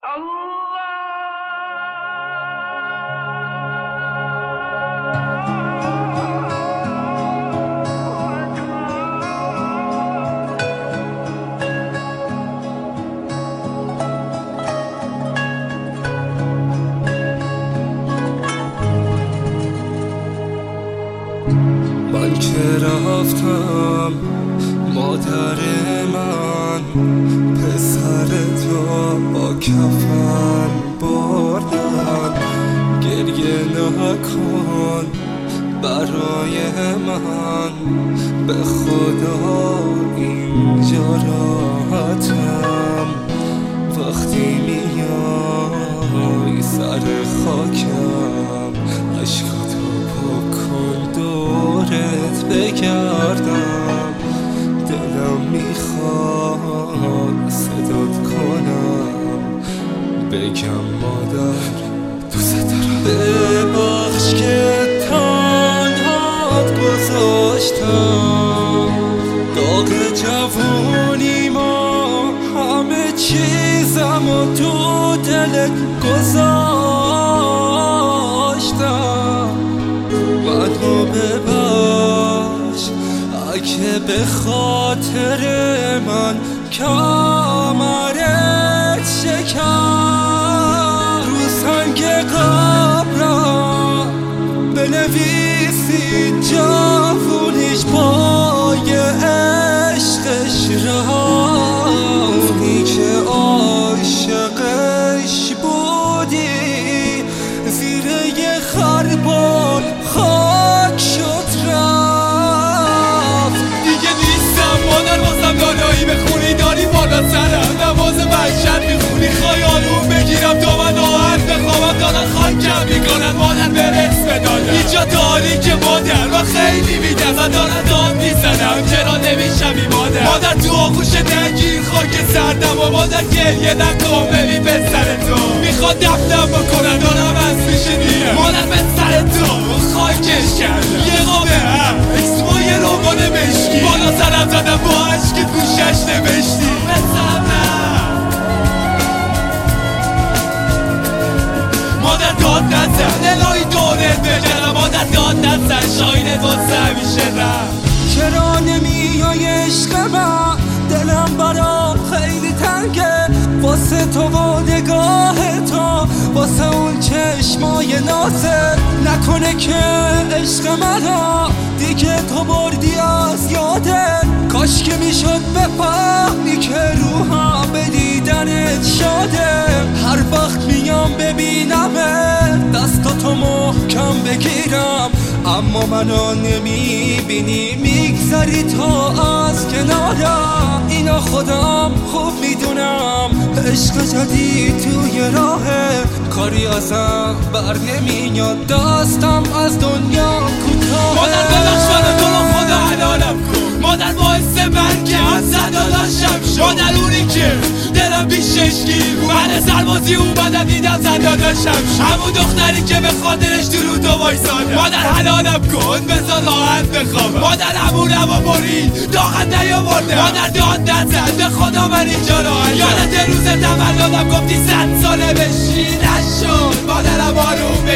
من که رفتم مادر من پسر تو با کفن بردن، گریه نکن برای من، به خدا اینجا راحتم. وقتی میای سر خاکم عشقاتو پاکن دورت بگردم، دلم میخواد صدات کنم بگم مادر دوست دارم. ببخش که تنهات گذاشتم، داغ جوونی ما همه چیزمو تو دلت گذاشتم. منو ببخش اگه به خاطر من کمرت شکن، رو سنگ قبرم بنویسی جوونیش پای عشقش رفتی، که عاشقش بودی زیر یه خربان خاک شد رفت. دیگه نیستم مادر واسم دانایی بخونی، داری بالا سرم نواز وحشت میخونی، خیالون بگیرم تا من راحت بخوابم، دارن خاکم میکنن مادر برس بدادم. اینجا داری که مادر و خیلی میدزن، دارن داد میزنم چرا نمیشمی مادر تو آغوش نگیر خاک سردم و مادر گریه نکن ببین به سر تو میخواد دفنم بکنن، دارم از میشینیم مادر به سر تو خاکش کردم. یه قابه عکس با یه روبان مشکی بالا سرم زدم با عشقت گوشش نوشتی مادر داد نزن الهی دورت بگرم، مادر داد نزن شاینت واسه همیشه رفت. چرا نمیای عشق من؟ دلم برام خیلی تنگه واسه تو و نگاه تو، واسه اون چشمای نازه. نکنه که عشق منو دیگه تو بردی از یادت، کاش که میشد بفهمی که روحم به دیدنت شاده. هر وقت میام ببینمت دستاتو محکم بگیرم، اما منو نمیبینی میگذری تا از کنارم. اینا خودم خوب میدونم عشق جدید توی راهه، کاری ازم بر نمیاد دستم از دنیا کوتاهه. مادر ببخش منو تو رو خدا حلالم کن، مادر باعث مرگم از زنداناشم شد، مادر اونی که دلم بیششگیر من سربازی اومدم دیدم زنداناشم شد، همون دختری که به خاطرش تو رو تو وایسادم. مادر حلالم کن بذار راحت بخوابم، مادر همونم و برید داغت نیاورده، مادر داد نزن به خدا من اینجا راحتم. یادت روز تولدم گفتی 100 ساله بشی نشد، مادرم آروم